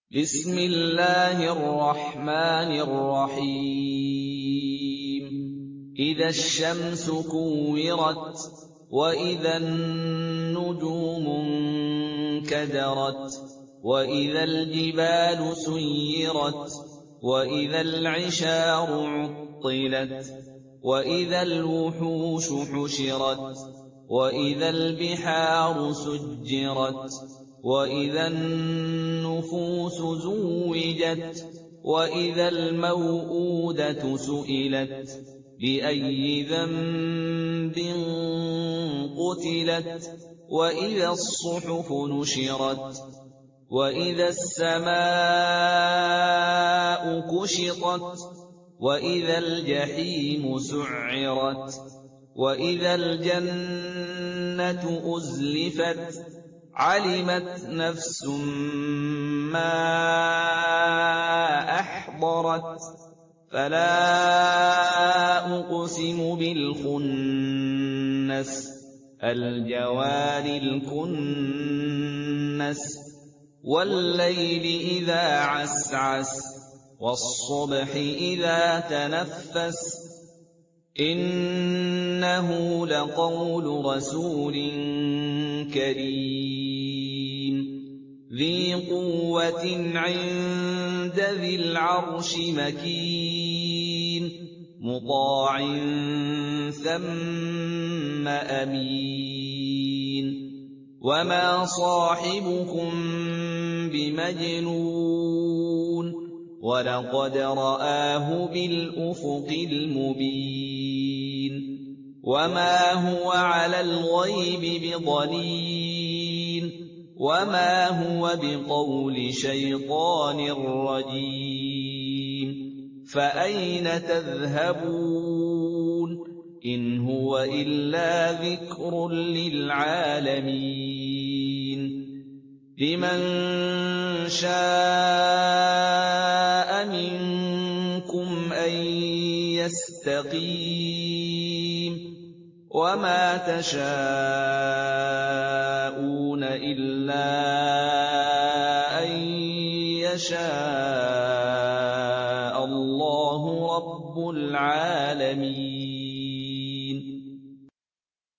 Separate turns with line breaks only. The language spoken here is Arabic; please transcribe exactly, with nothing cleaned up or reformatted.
بسم الله الرحمن الرحيم إذا الشمس كورت وإذا النجوم انكدرت وإذا الجبال سيرت وإذا العشار عطلت وإذا الوحوش حشرت وإذا البحار سجرت وإذا النفوس زوجت وإذا الموءودة سئلت بأي ذنب قتلت وإذا الصحف نشرت وإذا السماء كشطت وإذا الجحيم سعرت وإذا الجنة أزلفت علمت نفس ما أحضرت فلا أقسم بالخنس الجوار الكنس والليل إذا عسعس والصبح إذا تنفس إنه لقول رسول كريم ذي قوة عند ذي العرش مكين مطاع ثم أمين وما صاحبكم بمجنون ولقد رآه بالأفق المبين وما هو على الغيب بضنين وما هو بقول شيطان رجيم فأين تذهبون إن هو إلا ذكر للعالمين لمن شاء منكم أن يستقيم وما تشاءون إلا أن يشاء الله رب العالمين.